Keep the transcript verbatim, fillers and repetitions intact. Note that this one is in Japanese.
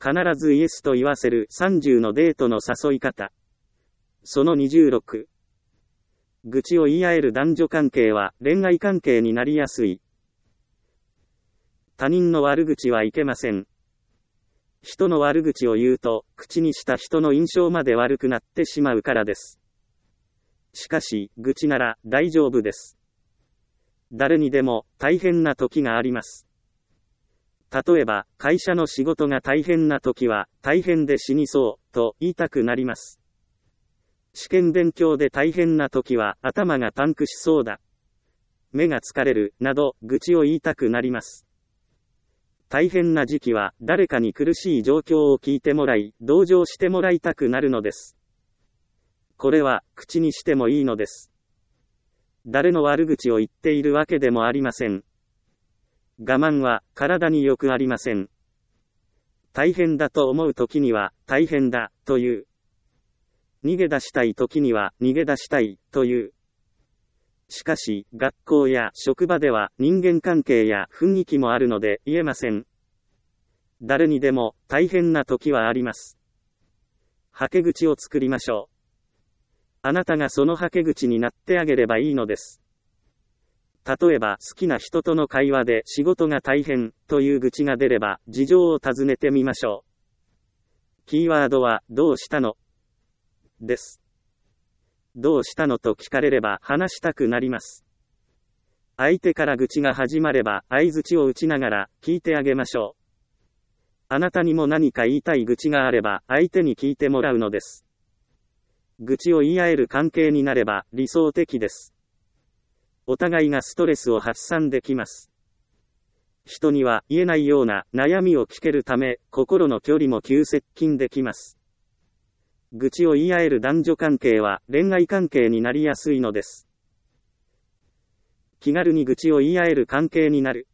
必ずイエスと言わせるさんじゅうのデートの誘い方。そのにじゅうろく。愚痴を言い合える男女関係は恋愛関係になりやすい。他人の悪口はいけません。人の悪口を言うと、口にした人の印象まで悪くなってしまうからです。しかし、愚痴なら大丈夫です。誰にでも大変な時があります。例えば、会社の仕事が大変な時は、大変で死にそう、と言いたくなります。試験勉強で大変な時は、頭がパンクしそうだ。目が疲れる、など、愚痴を言いたくなります。大変な時期は、誰かに苦しい状況を聞いてもらい、同情してもらいたくなるのです。これは、口にしてもいいのです。誰の悪口を言っているわけでもありません。我慢は、体によくありません。大変だと思う時には、大変だ、という。逃げ出したい時には、逃げ出したい、という。しかし、学校や職場では人間関係や雰囲気もあるので言えません。誰にでも大変な時はあります。はけ口を作りましょう。あなたがそのはけ口になってあげればいいのです。例えば好きな人との会話で仕事が大変という愚痴が出れば事情を尋ねてみましょう。キーワードはどうしたのです。どうしたのと聞かれれば話したくなります。相手から愚痴が始まれば相槌を打ちながら聞いてあげましょう。あなたにも何か言いたい愚痴があれば相手に聞いてもらうのです。愚痴を言い合える関係になれば理想的です。お互いがストレスを発散できます。人には言えないような悩みを聞けるため、心の距離も急接近できます。愚痴を言い合える男女関係は恋愛関係になりやすいのです。気軽に愚痴を言い合える関係になる。